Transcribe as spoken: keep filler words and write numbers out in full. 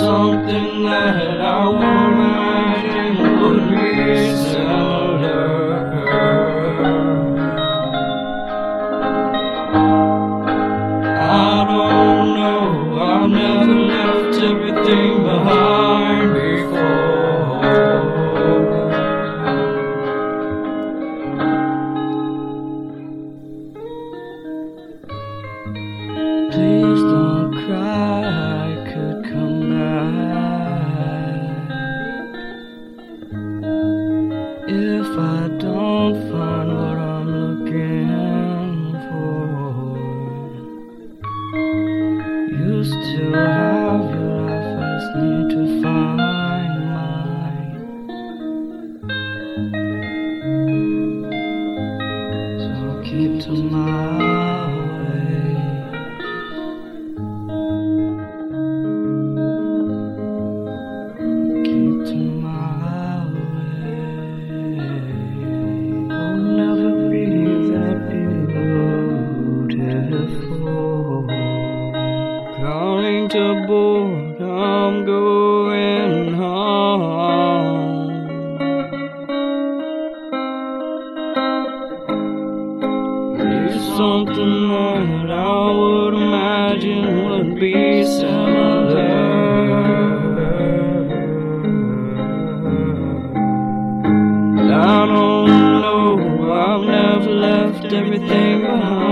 something that I would imagine would be similar. I don't know, I've never left everything behind before. Please don't cry, I could come back. If I don't find what I'm looking for, you still have your life, I just need to find mine. So I'll keep to my way. Keep to my way. I'll never be that beautiful. Calling to board, I'm going home. Leave something that I would imagine would be similar. I don't know, I've never left everything behind.